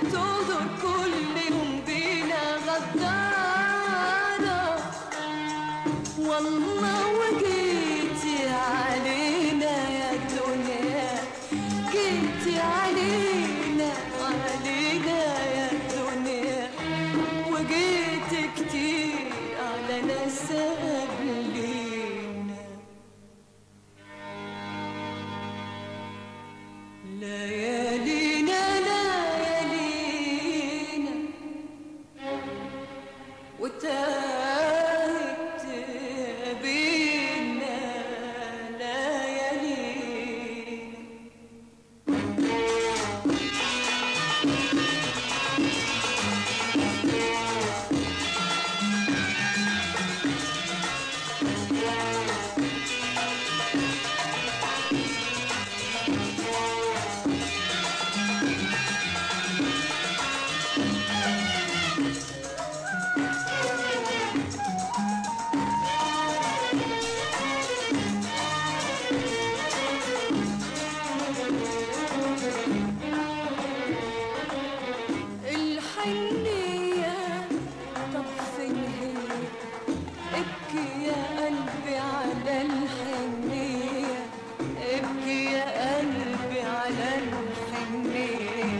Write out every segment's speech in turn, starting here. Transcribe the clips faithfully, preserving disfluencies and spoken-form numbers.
بتغدر كل يوم بينا غدارة. والله وجيتي علينا يا دنيا، جيتي علينا علينا يا دنيا، وجيتي كتير على ناس قبلينا. ليالينا ليالينا وتاهت بينا ليالينا. الحنية طب فين هي؟ ابكي يا قلبي على الحنية، ابكي يا قلبي على الحنية.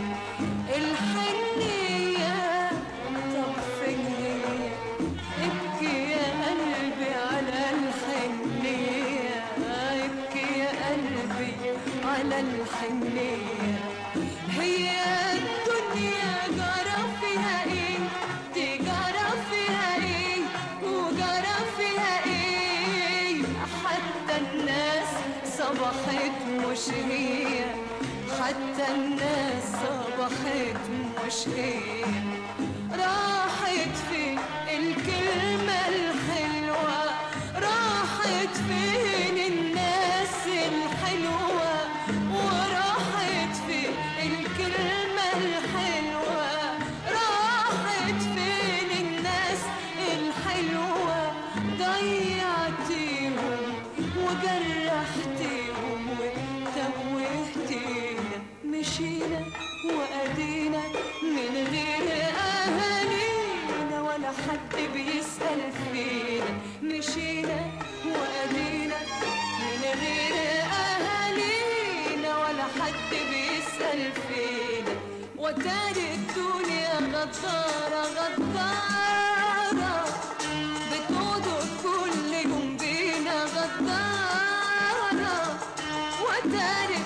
الحنية طب فين هي؟ ابكي يا قلبي على الحنية، ابكي يا قلبي على الحنية. هي الدنيا جرى فيها ايه؟ دي جرى فيها ايه؟ وجرى فيها ايه؟ حتى الناس صبحت مش هي، حتى الناس صبحت مش هي. راحت فين الكلمة الحلوة؟ راحت فين الناس الحلوة؟ وراحت فين الكلمة الحلوة؟ راحت فين الناس الحلوة؟ ضيعتيهم وجرحتيهم وتوهتينا. مشينا وأدينا من غير أهالينا ولا حد بيسأل فينا. مشينا وأدينا من غير أهالينا ولا حد بيسأل فينا. وتاني الدنيا غدارة غدارة بتغدر كل يوم بينا غدارة. وتاني